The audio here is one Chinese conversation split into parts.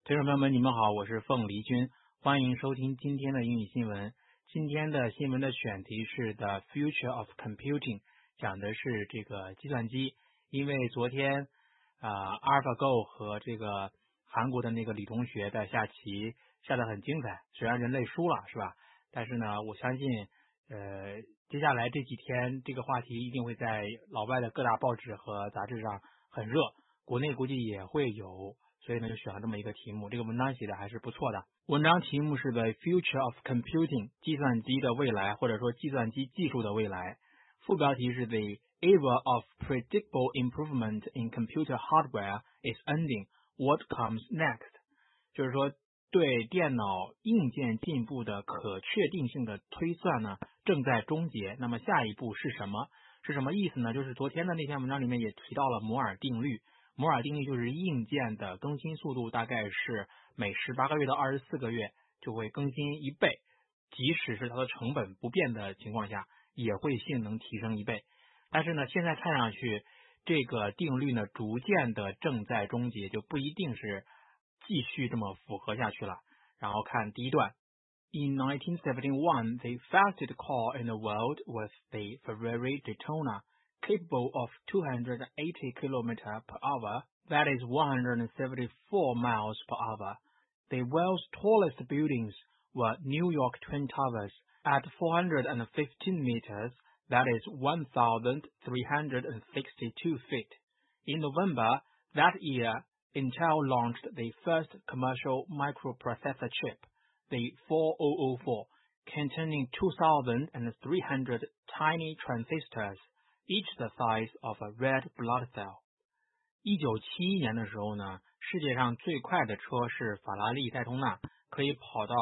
听众朋友们，你们好，我是凤梨君，欢迎收听今天的英语新闻。今天的新闻的选题是 The Future of Computing， 讲的是这个计算机。因为昨天AlphaGo 和这个韩国的那个李同学在下棋下得很精彩，虽然人类输了是吧？但是呢，我相信接下来这几天这个话题一定会在老外的各大报纸和杂志上很热，国内估计也会有。所以呢，就选了这么一个题目，这个文章写的还是不错的。文章题目是 The Future of Computing， 计算机的未来，或者说计算机技术的未来。副标题是 The Era of Predictable Improvement in Computer Hardware is Ending. What comes next？ 就是说，对电脑硬件进步的可确定性的推算呢，正在终结。那么下一步是什么？是什么意思呢？就是昨天的那篇文章里面也提到了摩尔定律。摩尔定律就是硬件的更新速度大概是每18个月到24个月就会更新1倍，即使是它的成本不变的情况下，也会性能提升1倍。但是呢，现在看上去这个定律呢，逐渐的正在终结，就不一定是继续这么符合下去了。然后看第一段。In 1971, the fastest car in the world was the Ferrari Daytona.Capable of 280 km per hour, that is 174 miles per hour. The world's tallest buildings were New York Twin Towers at 415 meters, that is 1,362 feet. In November that year, Intel launched the first commercial microprocessor chip, the 4004, containing 2,300 tiny transistors.Each the size of a red blood cell. 1971年的时候呢，世界上最快的车是法拉利戴通纳，可以跑到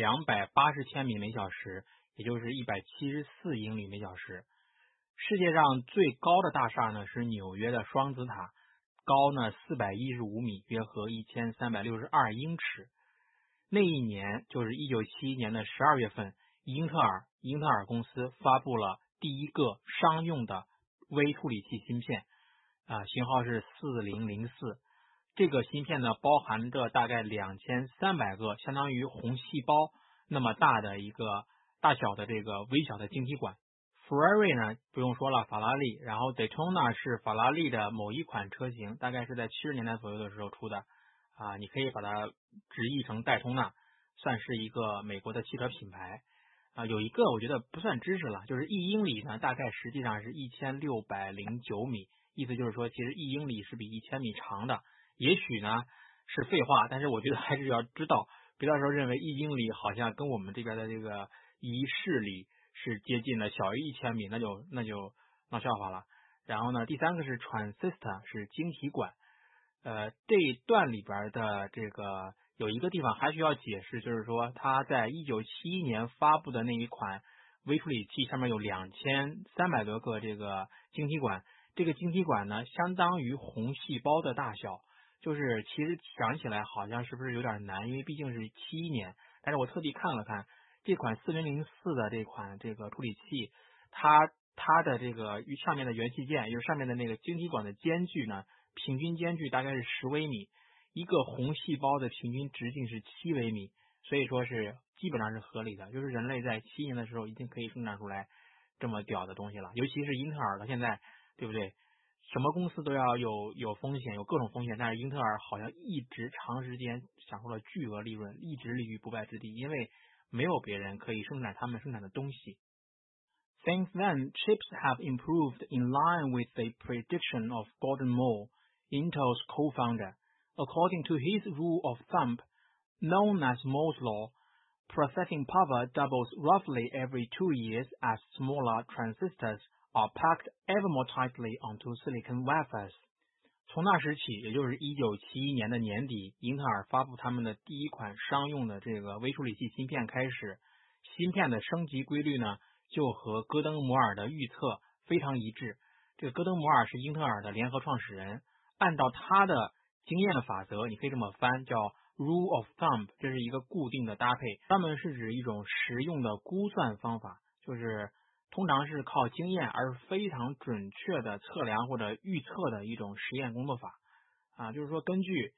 280千米每小时，也就是174英里每小时。世界上最高的大厦呢是纽约的双子塔，高呢415米，约合1362英尺。那一年就是1971年的12月份，英特尔公司发布了第一个商用的微处理器芯片，型号是4004。这个芯片呢，包含着大概2300个相当于红细胞那么大的一个大小的这个微小的晶体管。Ferrari 呢不用说了，法拉利，然后 Daytona 是法拉利的某一款车型，大概是在70年代左右的时候出的，你可以把它直译成戴通纳，算是一个美国的汽车品牌。有一个我觉得不算知识了，就是1英里呢，大概实际上是1609米，意思就是说，其实1英里是比1000米长的。也许呢是废话，但是我觉得还是要知道，别到时候认为1英里好像跟我们这边的这个1市里是接近的，小于1000米，那就闹笑话了。然后呢，第三个是 transistor， 是晶体管。这一段里边的这个有一个地方还需要解释，就是说它在1971年发布的那一款微处理器上面有2300多个这个晶体管，这个晶体管呢相当于红细胞的大小，就是其实想起来好像是不是有点难，因为毕竟是71年，但是我特地看了看这款4004的这款这个处理器，它的这个上面的元器件，也就是上面的那个晶体管的间距呢，平均间距大概是10微米，一个红细胞的平均直径是7微米，所以说是基本上是合理的，就是人类在71年的时候已经可以生产出来这么屌的东西了，尤其是英特尔的现在，对不对？什么公司都要有风险，有各种风险，但是英特尔好像一直长时间享受了巨额利润，一直立于不败之地，因为没有别人可以生产他们生产的东西。Since then, chips have improved in line with the prediction of Gordon Moore, Intel's co-founder. According to his rule of thumb, known as Moore's law, processing power doubles roughly every 2 years as smaller transistors are packed ever more tightly onto silicon wafers. 从那时起，也就是1971年的年底，英特尔发布他们的第一款商用的这个微处理器芯片开始，芯片的升级规律呢，就和戈登摩尔的预测非常一致。这个戈登摩尔是英特尔的联合创始人，按照他的经验的法则，你可以这么翻，叫 rule of thumb， 这是一个固定的搭配，专门是指一种实用的估算方法，就是通常是靠经验而非常准确的测量或者预测的一种实验工作法就是说根据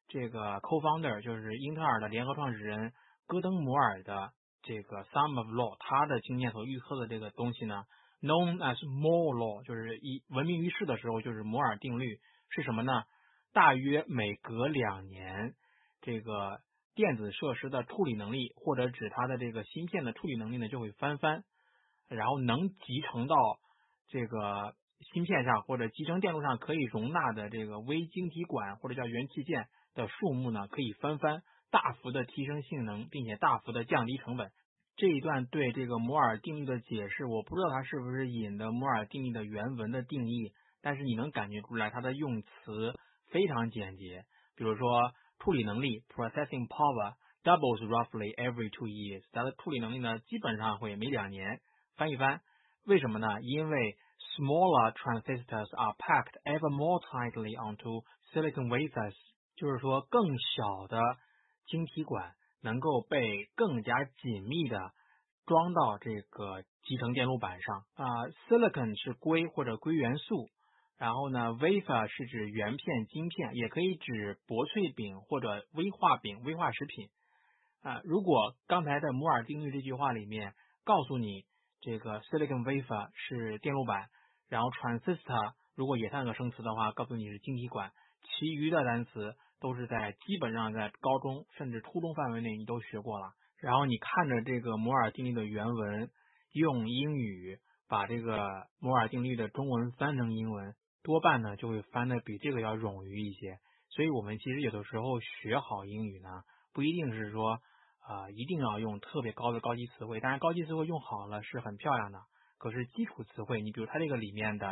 这个 co-founder 就是英特尔的联合创始人戈登摩尔的这个 Sum of Law， 他的经验所预测的这个东西呢 known as Moore Law， 就是闻名于世的时候就是摩尔定律，是什么呢？大约每隔2年，这个电子设施的处理能力或者指它的这个芯片的处理能力呢就会翻番，然后能集成到这个芯片上或者集成电路上可以容纳的这个微晶体管或者叫元器件的数目呢可以翻番，大幅的提升性能，并且大幅的降低成本。这一段对这个摩尔定律的解释，我不知道它是不是引的摩尔定律的原文的定义，但是你能感觉出来它的用词非常简洁。比如说处理能力 processing power doubles roughly every 2 years， 它的处理能力呢基本上会每2年翻一番。为什么呢？因为 smaller transistors are packed ever more tightly onto silicon wafers， 就是说更小的晶体管能够被更加紧密的装到这个集成电路板上。silicon 是硅或者硅元素，然后呢 wafer 是指圆片晶片，也可以指薄脆饼或者微化饼微化食品。如果刚才的摩尔定律这句话里面告诉你这个 silicon wafer 是电路板，然后 transistor 如果也算个生词的话告诉你是晶体管，其余的单词都是基本上在高中甚至初中范围内你都学过了。然后你看着这个摩尔定律的原文，用英语把这个摩尔定律的中文翻成英文，多半呢就会翻的比这个要冗余一些。所以我们其实有的时候学好英语呢，不一定是说一定要用特别高的高级词汇，当然高级词汇用好了是很漂亮的，可是基础词汇，你比如它这个里面的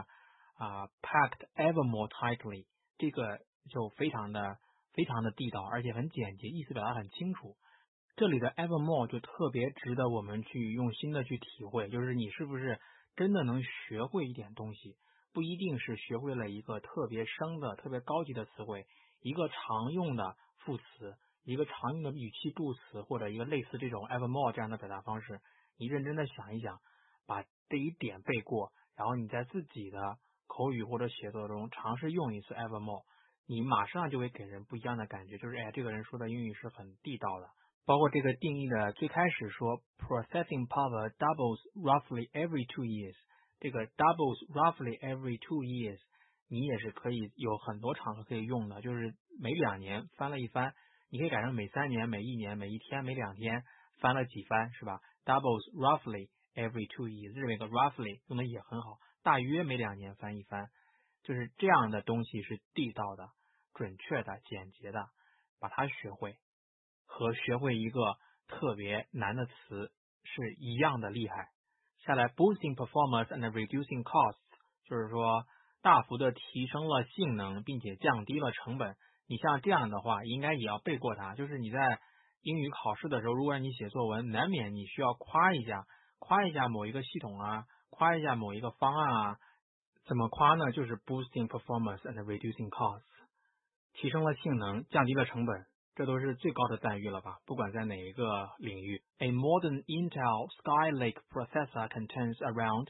packed ever more tightly， 这个就非常的地道，而且很简洁，意思表达很清楚。这里的 ever more 就特别值得我们去用心的去体会，就是你是不是真的能学会一点东西，不一定是学会了一个特别深的特别高级的词汇，一个常用的副词，一个常用的语气助词，或者一个类似这种 ever more 这样的表达方式，你认真的想一想，把这一点背过，然后你在自己的口语或者写作中尝试用一次 ever more， 你马上就会给人不一样的感觉，就是这个人说的英语是很地道的。包括这个定义的最开始说 processing power doubles roughly every 2 years， 这个 doubles roughly every 2 years 你也是可以有很多场合可以用的，就是每2年翻了一番，你可以改成每3年、每1年、每1天、每2天翻了几番，是吧？ doubles roughly every 2 years， 这边个 roughly 用的也很好，大约每2年翻一番，就是这样的东西是地道的、准确的、简洁的，把它学会和学会一个特别难的词是一样的厉害。下来 boosting performance and reducing costs， 就是说大幅的提升了性能并且降低了成本。你像这样的话应该也要背过它，就是你在英语考试的时候，如果你写作文，难免你需要夸一下某一个系统啊，夸一下某一个方案啊。怎么夸呢？就是 boosting performance and reducing costs， 提升了性能，降低了成本，这都是最高的赞誉了吧，不管在哪一个领域。 A modern Intel Skylake processor contains around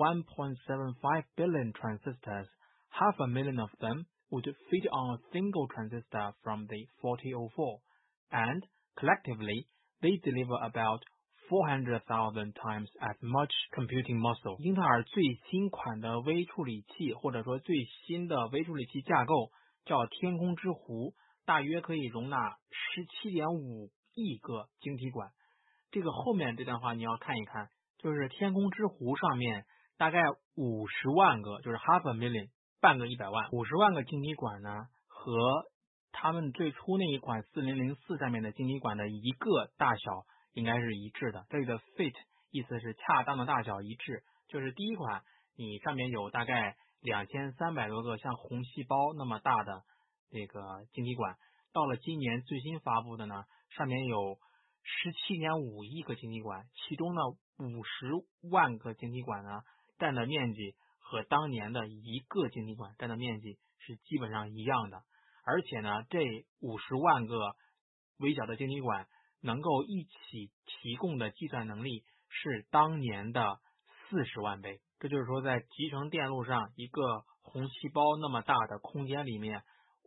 1.75 billion transistors. 500,000 of them would fit on a single transistor from the 4004, and collectively they deliver about 400,000 times as much computing muscle。 英特尔最新款的微处理器，或者说最新的微处理器架构叫天空之湖，大约可以容纳 17.5 亿个晶体管。这个后面这段话你要看一看，就是天空之湖上面大概50万个，就是 half a million， 半个100万，50万个晶体管呢，和他们最初那一款4004上面的晶体管的一个大小应该是一致的。这里的 fit 意思是恰当的大小一致，就是第一款你上面有大概2300多个像红细胞那么大的这个晶体管，到了今年最新发布的呢，上面有 17.5 亿个晶体管，其中呢50万个晶体管呢占的面积和当年的一个晶体管占的面积是基本上一样的，而且呢这50万个微小的晶体管能够一起提供的计算能力是当年的40万倍。这就是说在集成电路上一个红细胞那么大的空间里面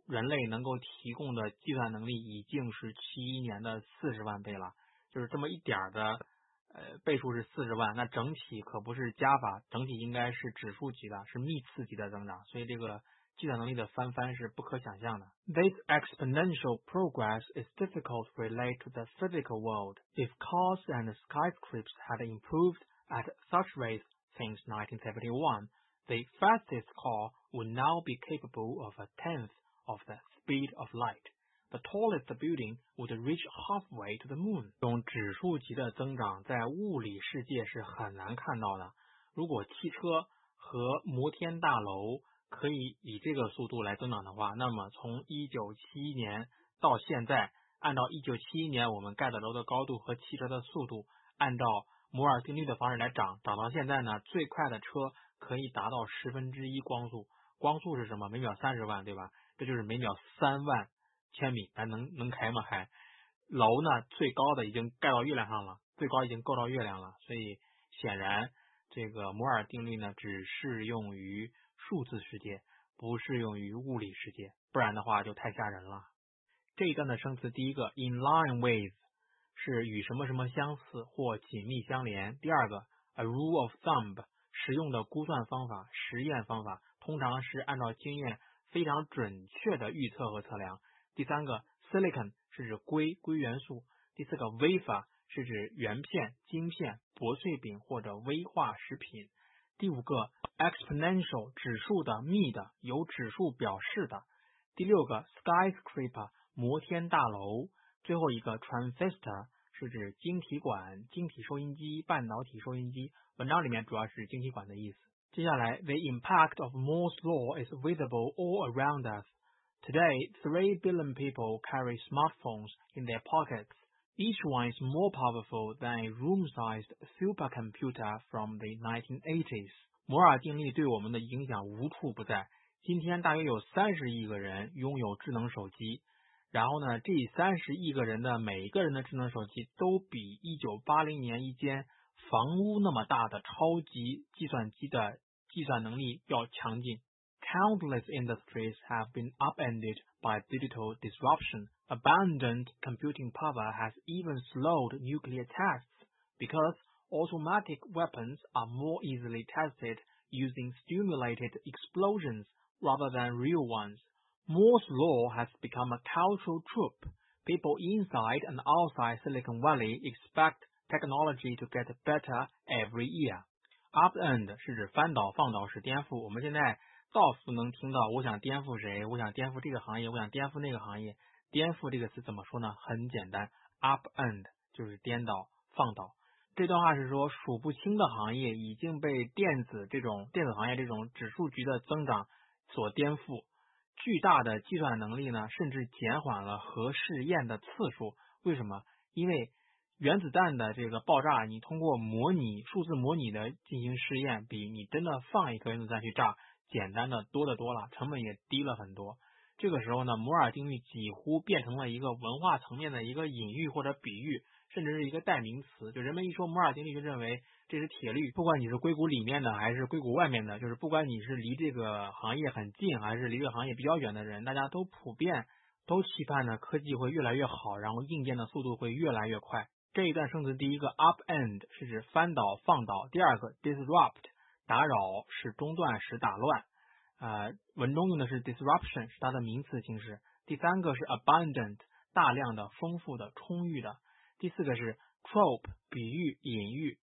人类能够提供的计算能力已经是71年的40万倍了，就是这么一点的倍数是40万，那整体可不是加法，整体应该是指数级的，是幂次级的增长，所以这个计算能力的翻番是不可想象的。This exponential progress is difficult to relate to the physical world. If cars and skyscrapers had improved at such rates since 1971, the fastest car would now be capable of a tenth of the speed of light.The tallest building would reach halfway to the moon. 这种指数级的增长在物理世界是很难看到的。如果汽车和摩天大楼可以以这个速度来增长的话，那么从1971年到现在，按照1971年我们盖的楼的高度和汽车的速度，按照摩尔定律的方式来涨到现在呢，最快的车可以达到1/10光速。光速是什么？每秒30万，对吧？这就是每秒3万千米，咱能开吗？还楼呢，最高的已经盖到月亮上了，最高已经够到月亮了，所以显然这个摩尔定律呢，只适用于数字世界，不适用于物理世界，不然的话就太吓人了。这一段的生词，第一个 in line with 是与什么什么相似或紧密相连，第二个 a rule of thumb 实用的估算方法、实验方法，通常是按照经验非常准确的预测和测量。第三个 silicon 是指硅元素，第四个 wafer 是指圆片、晶片、薄脆饼或者微化食品，第五个 exponential 指数的、幂的、有指数表示的，第六个 skyscraper 摩天大楼，最后一个 transistor 是指晶体管、晶体收音机、半导体收音机，文章里面主要是晶体管的意思。接下来 the impact of Moore's law is visible all around us.Today, 3 billion people carry smartphones in their pockets. Each one is more powerful than a room-sized supercomputer from the 1980s. 摩尔定律对我们的影响无处不在。今天大约有30亿个人拥有智能手机，然后呢，这30亿个人的每一个人的智能手机都比1980年一间房屋那么大的超级计算机的计算能力要强劲。Countless industries have been upended by digital disruption. Abundant computing power has even slowed nuclear tests because automatic weapons are more easily tested using stimulated explosions rather than real ones. Moore's law has become a cultural trope. People inside and outside Silicon Valley expect technology to get better every year. Upend 是指翻倒、放倒、是颠覆。我们现在到处能听到我想颠覆谁，我想颠覆这个行业，我想颠覆那个行业。颠覆这个词怎么说呢？很简单 upend 就是颠倒放倒。这段话是说数不清的行业已经被电子行业这种指数级的增长所颠覆，巨大的计算能力呢甚至减缓了核试验的次数。为什么？因为原子弹的这个爆炸，你通过数字模拟的进行试验，比你真的放一颗原子弹去炸简单的多得多了，成本也低了很多。这个时候呢，摩尔定律几乎变成了一个文化层面的一个隐喻或者比喻，甚至是一个代名词。就人们一说摩尔定律，就认为这是铁律，不管你是硅谷里面的还是硅谷外面的，就是不管你是离这个行业很近还是离这个行业比较远的人，大家都普遍都期盼呢科技会越来越好，然后硬件的速度会越来越快。这一段生词，第一个 upend 是指翻倒放倒，第二个 disrupt 打扰使中断使打乱，文中用的是 disruption 是它的名词形式，第三个是 abundant 大量的丰富的充裕的，第四个是 trope 比喻隐喻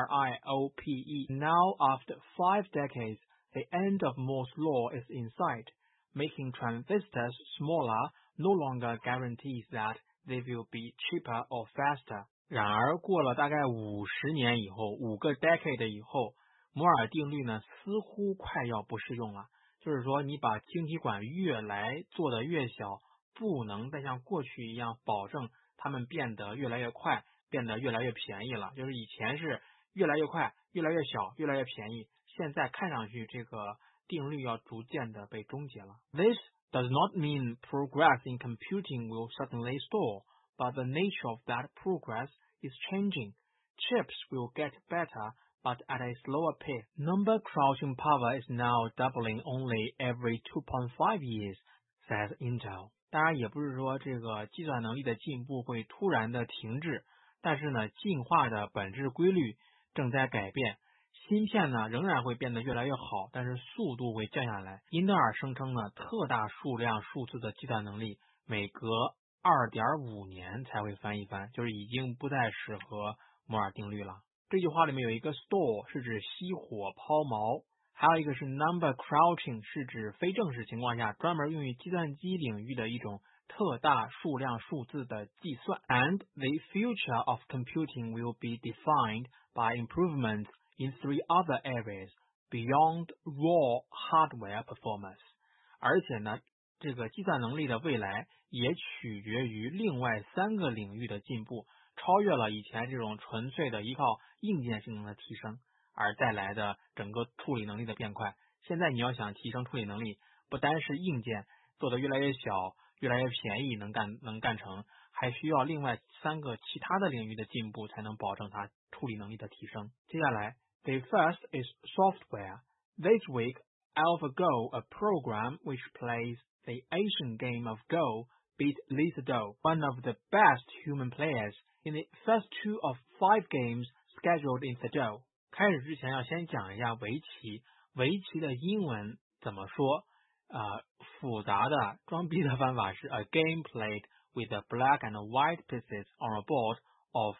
trope. Now after 5 decades the end of Moore's law is in sight. Making transistors smaller no longer guarantees that they will be cheaper or faster. 然而过了大概50年以后，5个 decade 以后，摩尔定律呢似乎快要不适用了。就是说你把晶体管越来做得越小，不能再像过去一样保证它们变得越来越快，变得越来越便宜了。就是以前是越来越快，越来越小，越来越便宜，现在看上去这个定律要逐渐的被终结了。This does not mean progress in computing will suddenly stall, but the nature of that progress is changing. Chips will get better, but at a slower pace. Number crunching power is now doubling only every 2.5 years. says Intel。当然也不是说这个计算能力的进步会突然的停滞，但是呢，进化的本质规律正在改变。芯片呢仍然会变得越来越好，但是速度会降下来。英特尔声称呢，特大数量数字的计算能力每隔2.5年才会翻一番，就是已经不再适合摩尔定律了。这句话里面有一个 store 是指熄火抛锚，还有一个是 number crouching 是指非正式情况下专门用于计算机领域的一种特大数量数字的计算。And the future of computing will be defined by improvements in 3 other areas beyond raw hardware performance。 而且呢，这个计算能力的未来也取决于另外3个领域的进步，超越了以前这种纯粹的依靠硬件性能的提升而带来的整个处理能力的变快。现在你要想提升处理能力，不单是硬件做得越来越小越来越便宜能干成，还需要另外3个其他的领域的进步才能保证它处理能力的提升。接下来 The first is software. This week AlphaGo, a program which plays the ancient game of Go, beat Lisa Doe, one of the best human players, in the first 2 of 5 games scheduled in Seoul。 开始之前要先讲一下围棋。围棋的英文怎么说？复杂的装逼的方法是 a game played with the black and white pieces on a board of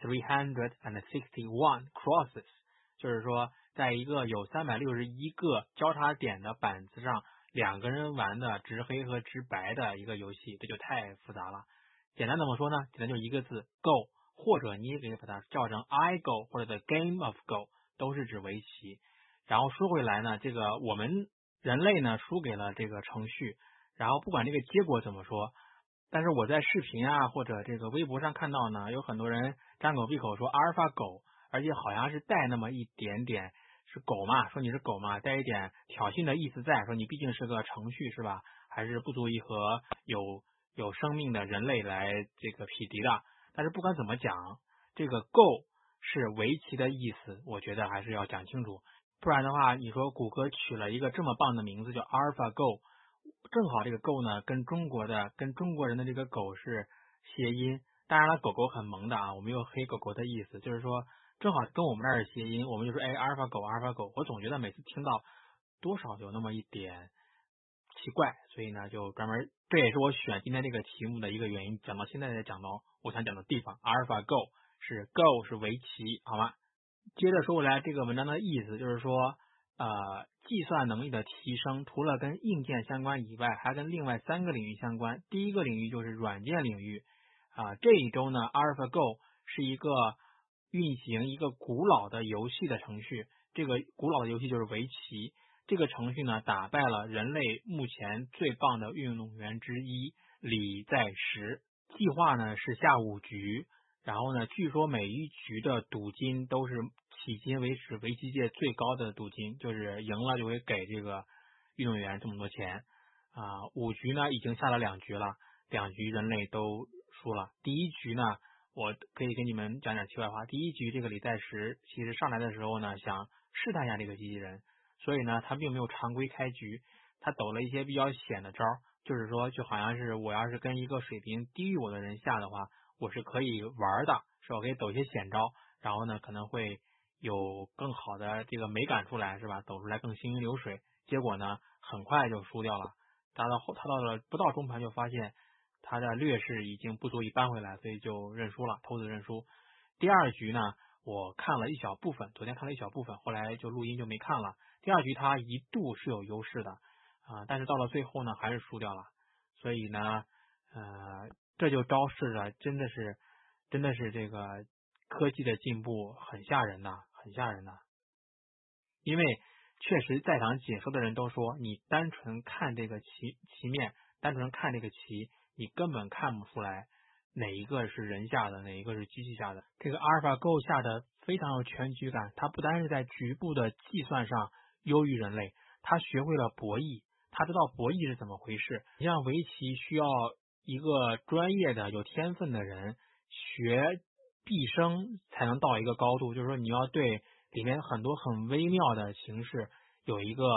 361 crosses。 就是说在一个有361个交叉点的板子上，2个人玩的直黑和直白的一个游戏，这就太复杂了。简单怎么说呢？简单就一个字 Go， 或者你也可以把它叫成 I Go 或者 The Game of Go， 都是指围棋。然后说回来呢，这个我们人类呢输给了这个程序，然后不管这个结果怎么说，但是我在视频啊或者这个微博上看到呢，有很多人张口闭口说阿尔法狗，而且好像是带那么一点点是狗嘛，说你是狗嘛，带一点挑衅的意思在，说你毕竟是个程序是吧，还是不足以和有生命的人类来这个匹敌的。但是不管怎么讲，这个 Go 是围棋的意思，我觉得还是要讲清楚，不然的话你说谷歌取了一个这么棒的名字叫 AlphaGo， 正好这个 Go 呢跟中国人的这个狗是谐音。当然了，狗狗很萌的啊，我没有黑狗狗的意思，就是说正好跟我们那儿谐音，我们就说阿尔法狗，阿尔法狗。我总觉得每次听到多少有那么一点奇怪，所以呢就专门，这也是我选今天这个题目的一个原因。讲到现在才讲到我想讲的地方，阿尔法狗是 Go 是围棋，好吗？接着说回来，这个文章的意思就是说计算能力的提升除了跟硬件相关以外，还跟另外3个领域相关。第一个领域就是软件领域这一周呢 AlphaGo 是一个运行一个古老的游戏的程序，这个古老的游戏就是围棋。这个程序呢打败了人类目前最棒的运动员之一李在石。计划呢是下5局，然后呢据说每一局的赌金都是迄今为止围棋界最高的赌金，就是赢了就会给这个运动员这么多钱5局呢已经下了2局了，2局人类都输了。第一局呢我可以跟你们讲点题外话，第一局这个李在石其实上来的时候呢想试探一下这个机器人，所以呢他并没有常规开局，他抖了一些比较险的招，就是说就好像是我要是跟一个水平低于我的人下的话，我是可以玩的，是吧？可以抖一些险招，然后呢可能会有更好的这个美感出来，是吧？抖出来更行云流水。结果呢很快就输掉了，他到了不到中盘就发现他的劣势已经不足以扳回来，所以就认输了，偷子认输。第2局呢我看了一小部分，昨天看了一小部分，后来就录音就没看了。第2局他一度是有优势的但是到了最后呢还是输掉了。所以呢这就昭示了真的是这个科技的进步很吓人呐，很吓人呐。因为确实在场解说的人都说，你单纯看这个棋面，单纯看这个棋，你根本看不出来哪一个是人下的，哪一个是机器下的。这个阿尔法Go下的非常有全局感，它不单是在局部的计算上优于人类，它学会了博弈，它知道博弈是怎么回事。你像围棋需要一个专业的有天分的人学毕生才能到一个高度，就是说你要对里面很多很微妙的形式有一个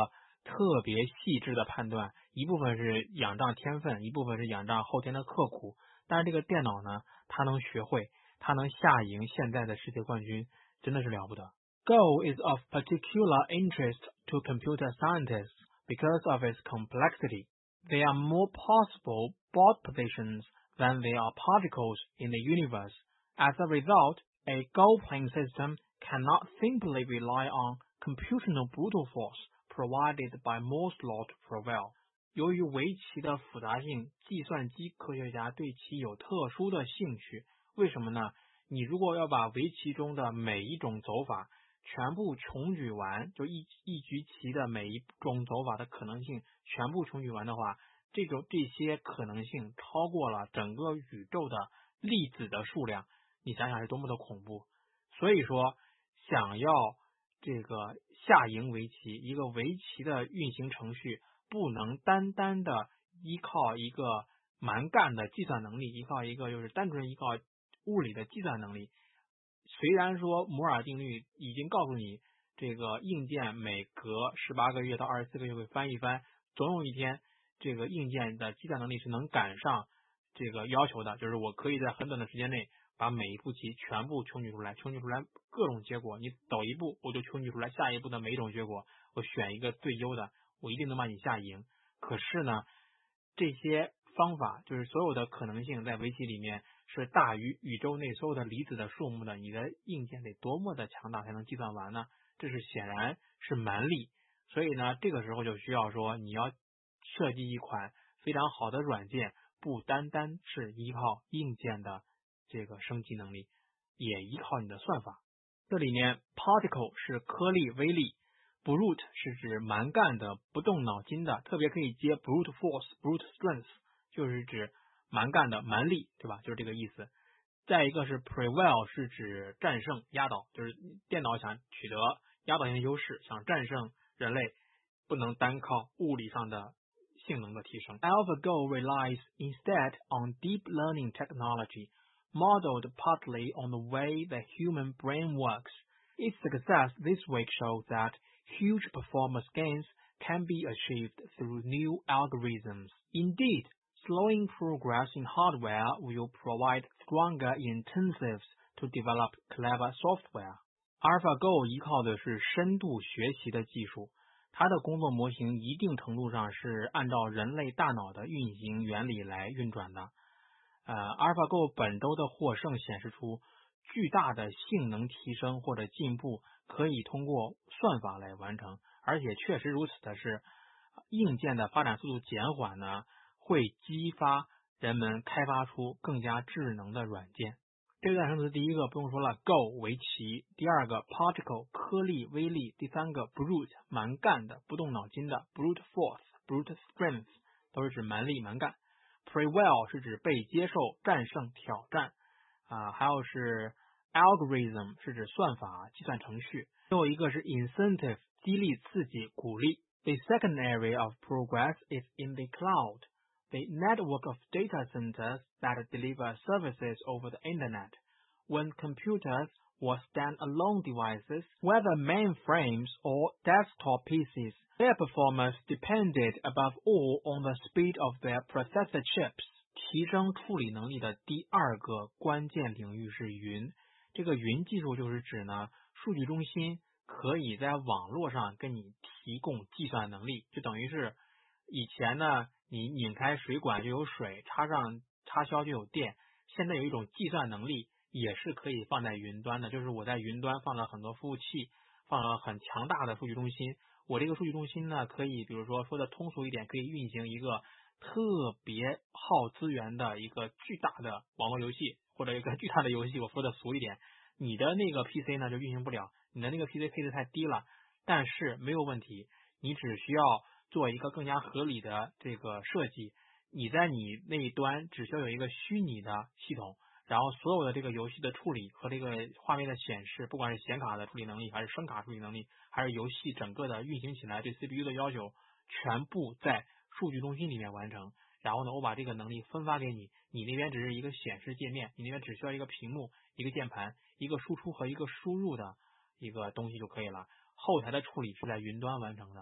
特别细致的判断，一部分是仰仗天分，一部分是仰仗后天的刻苦。但是这个电脑呢，它能学会，它能下赢现在的世界冠军，真的是了不得。Go is of particular interest to computer scientists because of its complexity. There are more possible board positions than there are particles in the universe. As a result, a Go playing system cannot simply rely on computational brute force provided by Moore's law to prevail. 由于围棋的复杂性，计算机科学家对其有特殊的兴趣。为什么呢？你如果要把围棋中的每一种走法全部穷举完，就一局棋的每一种走法的可能性全部穷举完的话，这些可能性超过了整个宇宙的粒子的数量，你想想是多么的恐怖。所以说，想要这个下赢围棋，一个围棋的运行程序不能单单的依靠一个蛮干的计算能力，就是单纯依靠物理的计算能力。虽然说摩尔定律已经告诉你，这个硬件每隔18个月到24个月会翻一番，总有一天这个硬件的计算能力是能赶上这个要求的，就是我可以在很短的时间内把每一步棋全部穷举出来各种结果，你走一步我就穷举出来下一步的每一种结果，我选一个最优的，我一定能把你下赢。可是呢，这些方法就是所有的可能性在围棋里面是大于宇宙内所有的离子的数目的，你的硬件得多么的强大才能计算完呢？这是显然是蛮力。所以呢，这个时候就需要说你要设计一款非常好的软件，不单单是依靠硬件的这个升级能力，也依靠你的算法。这里面 particle 是颗粒微粒， brute 是指蛮干的不动脑筋的，特别可以接 brute force、brute strength， 就是指蛮干的蛮力，对吧？就是这个意思。再一个是 prevail 是指战胜压倒，就是电脑想取得压倒性优势，想战胜人类，不能单靠物理上的性能的提升。AlphaGo relies instead on deep learning technology, modeled partly on the way the human brain works. Its success this week shows that huge performance gains can be achieved through new algorithms. Indeed, slowing progress in hardware will provide stronger incentives to develop clever software. AlphaGo 依靠的是深度学习的技术，它的工作模型一定程度上是按照人类大脑的运行原理来运转的。AlphaGo 本周的获胜显示出巨大的性能提升或者进步可以通过算法来完成，而且确实如此的是，硬件的发展速度减缓呢，会激发人们开发出更加智能的软件。这个诞生词第一个不用说了 ，Go 围棋；第二个 particle 颗粒微粒；第三个 brute 蛮干的不动脑筋的 brute force、brute strength 都是指蛮力蛮干。prevail 是指被接受、战胜、挑战还有是 algorithm 是指算法、计算程序。最后一个是 incentive 激励、刺激、鼓励。The second area of progress is in the cloud, the network of data centers that deliver services over the internet. When computers or stand-alone devices, whether mainframes or desktop PCs, their performance depended above all on the speed of their processor chips. 提升处理能力的第二个关键领域是云。这个云技术就是指呢，数据中心可以在网络上跟你提供计算能力，就等于是以前呢，你拧开水管就有水，插销就有电，现在有一种计算能力也是可以放在云端的，就是我在云端放了很多服务器，放了很强大的数据中心，我这个数据中心呢，可以比如说说的通俗一点，可以运行一个特别耗资源的一个巨大的网络游戏，或者一个巨大的游戏，我说的俗一点，你的那个 PC 呢就运行不了，你的那个 PC 配置太低了，但是没有问题，你只需要做一个更加合理的这个设计，你在你那一端只需要有一个虚拟的系统，然后所有的这个游戏的处理和这个画面的显示，不管是显卡的处理能力，还是声卡处理能力，还是游戏整个的运行起来对 CPU 的要求，全部在数据中心里面完成。然后呢，我把这个能力分发给你，你那边只是一个显示界面，你那边只需要一个屏幕、一个键盘、一个输出和一个输入的一个东西就可以了。后台的处理是在云端完成的。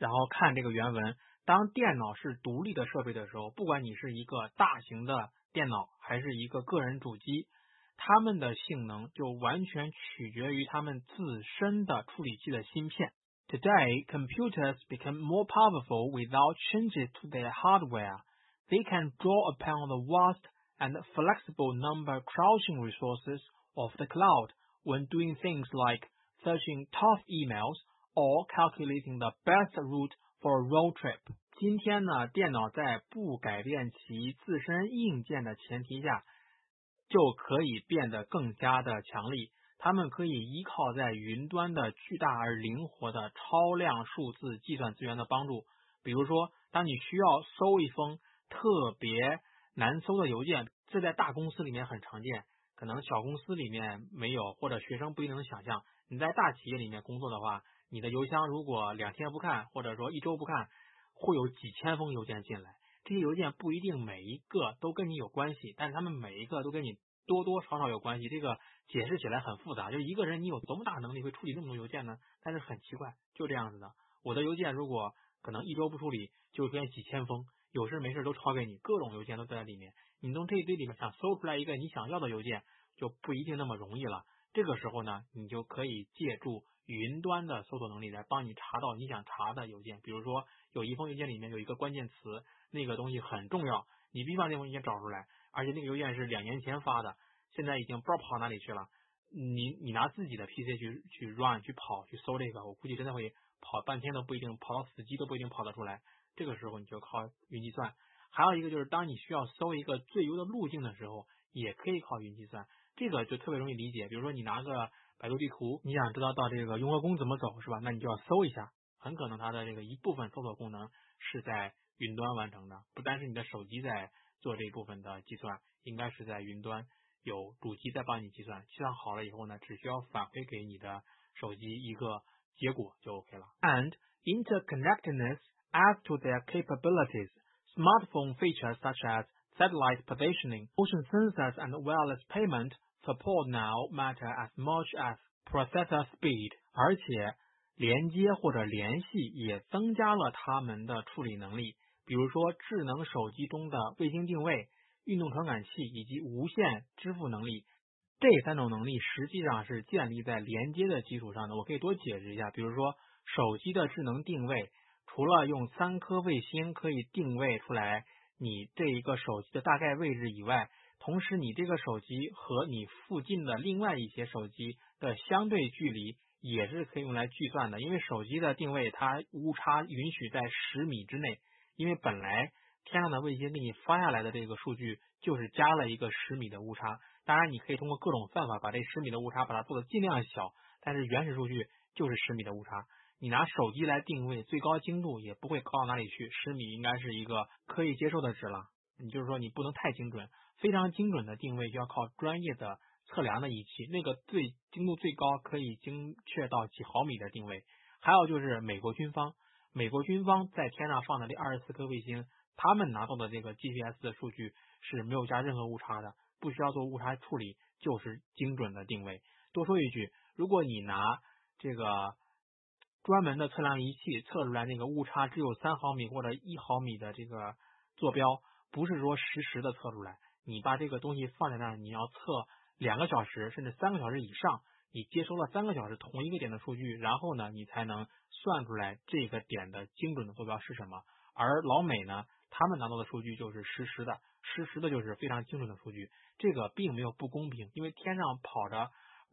然后看这个原文。当电脑是独立的设备的时候，不管你是一个大型的电脑还是一个个人主机，它们的性能就完全取决于它们自身的处理器的芯片。Today, computers become more powerful without changes to their hardware. They can draw upon the vast and flexible number crunching resources of the cloud when doing things like searching tough emails or calculating the best route for a road trip. 今天呢，电脑在不改变其自身硬件的前提下，就可以变得更加的强力。它们可以依靠在云端的巨大而灵活的超量数字计算资源的帮助。比如说，当你需要搜一封特别难搜的邮件，这在大公司里面很常见，可能小公司里面没有，或者学生不一定能想象。你在大企业里面工作的话，你的邮箱如果2天不看，或者说1周不看，会有几千封邮件进来。这些邮件不一定每一个都跟你有关系，但是他们每一个都跟你多多少少有关系。这个解释起来很复杂，就一个人你有多么大能力会处理那么多邮件呢？但是很奇怪，就这样子的。我的邮件如果可能1周不处理，就会出现几千封，有事没事都抄给你，各种邮件都在里面。你从这一堆里面想搜出来一个你想要的邮件，就不一定那么容易了。这个时候呢，你就可以借助云端的搜索能力来帮你查到你想查的邮件。比如说有一封邮件里面有一个关键词，那个东西很重要，你必须把那封邮件找出来，而且那个邮件是2年前发的，现在已经不知道跑哪里去了。你拿自己的 PC 去 run 去跑去搜这个，我估计真的会跑半天都不一定，跑到死机都不一定跑得出来。这个时候你就靠云计算。还有一个就是当你需要搜一个最优的路径的时候，也可以靠云计算。这个就特别容易理解。比如说你拿个百度地图，你想知道到这个雍和宫怎么走是吧？那你就要搜一下，很可能它的这个一部分搜索功能是在云端完成的，不单是你的手机在做这一部分的计算，应该是在云端有主机在帮你计算，计算好了以后呢，只需要返回给你的手机一个结果就 OK 了。And interconnectedness adds to their capabilities. Smartphone features such as satellite positioning, motion sensors, and wireless payment support now matter as much as processor speed. 而且连接或者联系也增加了它们的处理能力。比如说智能手机中的卫星定位、运动传感器以及无线支付能力，这3种能力实际上是建立在连接的基础上的。我可以多解释一下，比如说手机的智能定位，除了用3颗卫星可以定位出来你这一个手机的大概位置以外，同时你这个手机和你附近的另外一些手机的相对距离也是可以用来计算的。因为手机的定位它误差允许在10米之内，因为本来天上的卫星给你发下来的这个数据就是加了一个10米的误差。当然你可以通过各种算法把这10米的误差把它做得尽量小，但是原始数据就是10米的误差。你拿手机来定位，最高精度也不会高到哪里去，10米应该是一个可以接受的值了。你就是说你不能太精准，非常精准的定位就要靠专业的测量的仪器，那个精度最高可以精确到几毫米的定位。还有就是美国军方在天上放的这24颗卫星，他们拿到的这个 GPS 的数据是没有加任何误差的，不需要做误差处理，就是精准的定位。多说一句，如果你拿这个专门的测量仪器测出来那个误差只有3毫米或者1毫米的这个坐标，不是说实时的测出来，你把这个东西放在那儿，你要测2个小时甚至3个小时以上，你接收了3个小时同一个点的数据，然后呢你才能算出来这个点的精准的坐标是什么。而老美呢，他们拿到的数据就是实时的就是非常精准的数据。这个并没有不公平，因为天上跑着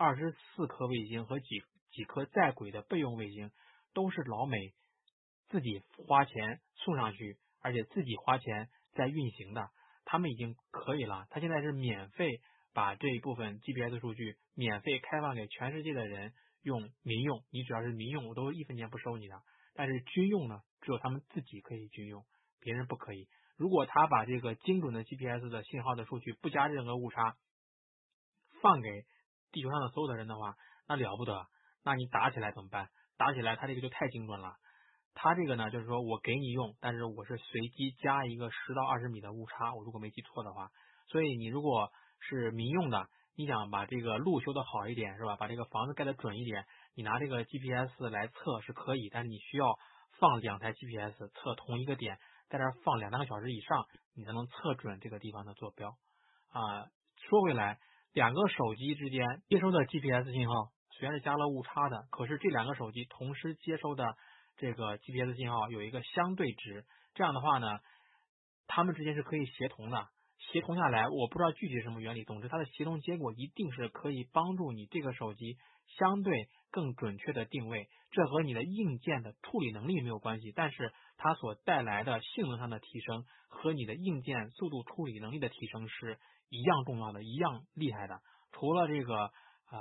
24颗卫星和几颗在轨的备用卫星，都是老美自己花钱送上去，而且自己花钱在运行的，他们已经可以了。他现在是免费把这一部分 GPS 数据免费开放给全世界的人用民用，你只要是民用，我都1分钱不收你的。但是军用呢，只有他们自己可以军用，别人不可以。如果他把这个精准的 GPS 的信号的数据不加任何误差放给地球上的所有的人的话，那了不得。那你打起来怎么办？打起来它这个就太精准了。它这个呢，就是说我给你用，但是我是随机加一个10到20米的误差，我如果没记错的话。所以你如果是民用的，你想把这个路修得好一点，是吧？把这个房子盖得准一点，你拿这个 GPS 来测是可以，但是你需要放2台 GPS 测同一个点，在这放2-3个小时以上，你才能测准这个地方的坐标。说回来，2个手机之间接收的 GPS 信号虽然是加了误差的，可是这2个手机同时接收的这个 GPS 信号有一个相对值，这样的话呢，它们之间是可以协同的。协同下来，我不知道具体是什么原理，总之它的协同结果一定是可以帮助你这个手机相对更准确的定位。这和你的硬件的处理能力没有关系，但是它所带来的性能上的提升和你的硬件速度处理能力的提升是一样重要的，一样厉害的。除了这个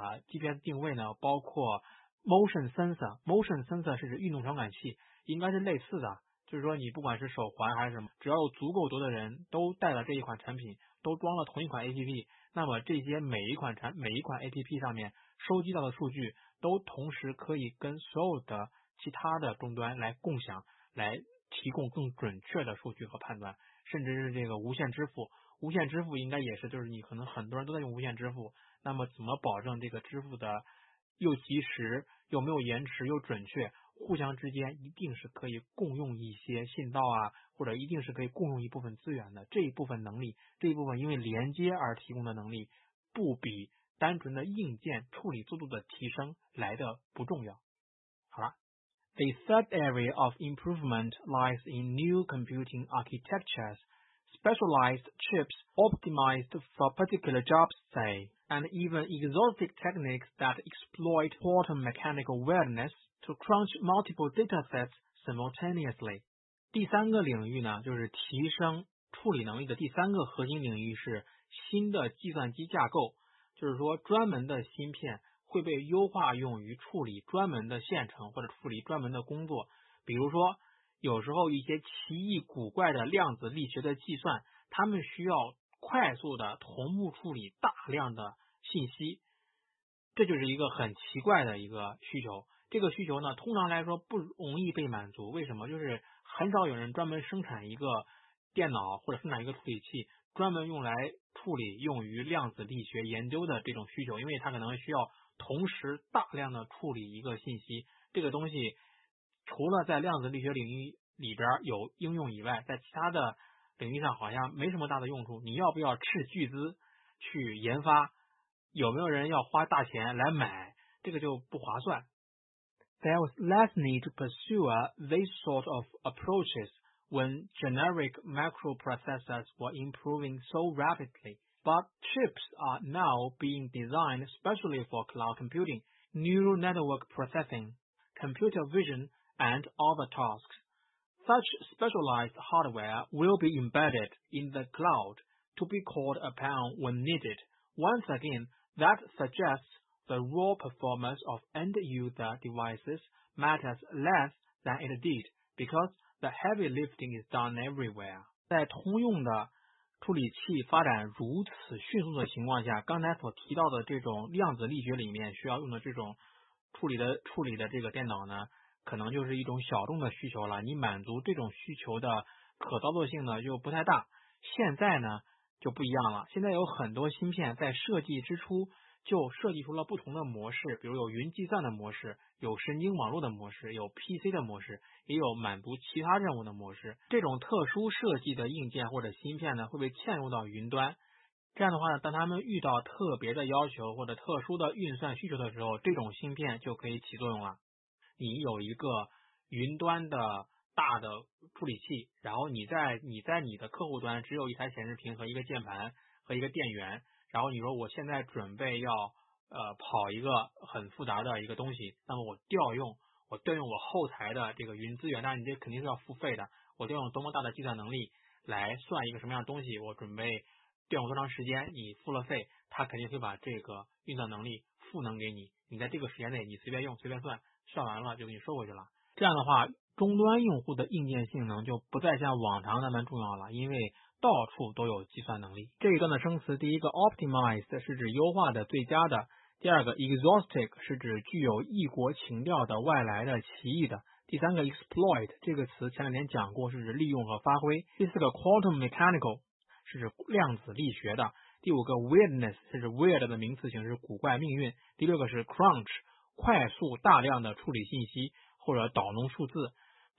GPS 定位呢，包括 motion sensor 是指运动传感器，应该是类似的。就是说你不管是手环还是什么，只要有足够多的人都带了这一款产品，都装了同一款 APP， 那么这些每一款 APP 上面收集到的数据都同时可以跟所有的其他的终端来共享，来提供更准确的数据和判断。甚至是这个无线支付应该也是，就是你可能很多人都在用无线支付，那么怎么保证这个支付的又及时又没有延迟又准确，互相之间一定是可以共用一些信道或者一定是可以共用一部分资源的。这一部分能力，这一部分因为连接而提供的能力，不比单纯的硬件处理速度的提升来的不重要。好了， The third area of improvement lies in new computing architectures, specialized chips optimized for particular jobs, say, and even exotic techniques that exploit quantum mechanical awareness to crunch multiple datasets simultaneously. 第3个领域呢，就是提升处理能力的第3个核心领域是新的计算机架构，就是说专门的芯片会被优化用于处理专门的线程或者处理专门的工作。比如说有时候一些奇异古怪的量子力学的计算，它们需要快速的同步处理大量的信息，这就是一个很奇怪的一个需求。这个需求呢，通常来说不容易被满足。为什么？就是很少有人专门生产一个电脑或者生产一个处理器，专门用来处理用于量子力学研究的这种需求，因为它可能需要同时大量的处理一个信息。这个东西除了在量子力学领域里边有应用以外，在其他的领域上好像没什么大的用处。你要不要斥巨资去研发？有没有人要花大钱来买？这个就不划算。There was less need to pursue these sort of approaches when generic microprocessors were improving so rapidly. But chips are now being designed specially for cloud computing, neural network processing, computer vision, and other tasks. Such specialized hardware will be embedded in the cloud to be called upon when needed. Once again, that suggests the raw performance of end-user devices matters less than it did, because the heavy lifting is done everywhere. 在通用的处理器发展如此迅速的情况下，刚才所提到的这种量子力学里面需要用的这种处理的这个电脑呢，可能就是一种小众的需求了。你满足这种需求的可操作性呢就不太大。现在呢就不一样了，现在有很多芯片在设计之初就设计出了不同的模式，比如有云计算的模式，有神经网络的模式，有 PC 的模式，也有满足其他任务的模式。这种特殊设计的硬件或者芯片呢，会被嵌入到云端。这样的话呢，当他们遇到特别的要求或者特殊的运算需求的时候，这种芯片就可以起作用了。你有一个云端的大的处理器，然后你在你的客户端只有一台显示屏和一个键盘和一个电源，然后你说我现在准备要跑一个很复杂的一个东西，那么我调用我后台的这个云资源，当然你这肯定是要付费的，我调用多么大的计算能力来算一个什么样的东西，我准备调用多长时间，你付了费，它肯定会把这个运算能力赋能给你，你在这个时间内你随便用随便算，算完了就给你收回去了。这样的话，终端用户的硬件性能就不再像往常那么重要了，因为到处都有计算能力。这一段的生词，第一个 optimized 是指优化的、最佳的；第二个 exotic 是指具有异国情调的、外来的、奇异的；第三个 exploit 这个词前两天讲过，是指利用和发挥；第四个 quantum mechanical 是指量子力学的；第五个 weirdness 是指 weird 的名词形式，古怪、命运；第六个是 crunch 快速大量的处理信息或者导弄数字；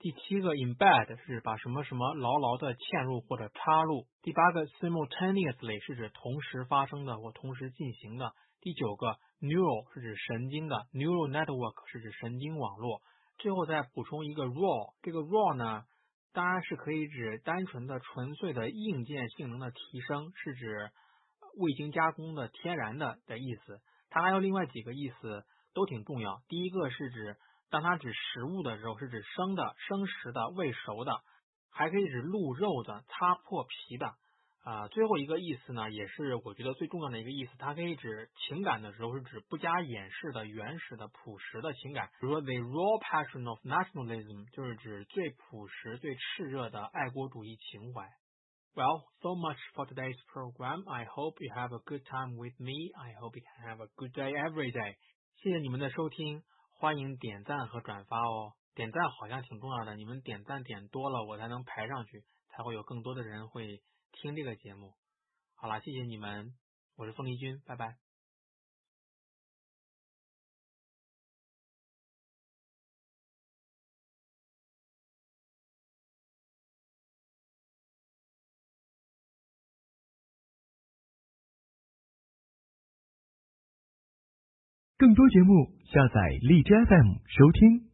第7个 embed 是把什么什么牢牢的嵌入或者插入。第8个 simultaneously 是指同时发生的或同时进行的。第9个 neural 是指神经的 neural network 是指神经网络。最后再补充一个 raw， 这个 raw 呢当然是可以指单纯的纯粹的硬件性能的提升，是指未经加工的天然的意思。它还有另外几个意思都挺重要。第一个是指当它指食物的时候是指生的、生食的、未熟的，还可以指露肉的、擦破皮的。最后一个意思呢，也是我觉得最重要的一个意思，它可以指情感的时候是指不加掩饰的、原始的、朴实的情感。比如说 the raw passion of nationalism 就是指最朴实、最炽热的爱国主义情怀。Well, so much for today's program. I hope you have a good time with me. I hope you can have a good day every day. 谢谢你们的收听，欢迎点赞和转发哦。点赞好像挺重要的，你们点赞点多了，我才能排上去，才会有更多的人会听这个节目。好啦，谢谢你们，我是宋立军，拜拜。 更多节目下载荔枝 FM 收听。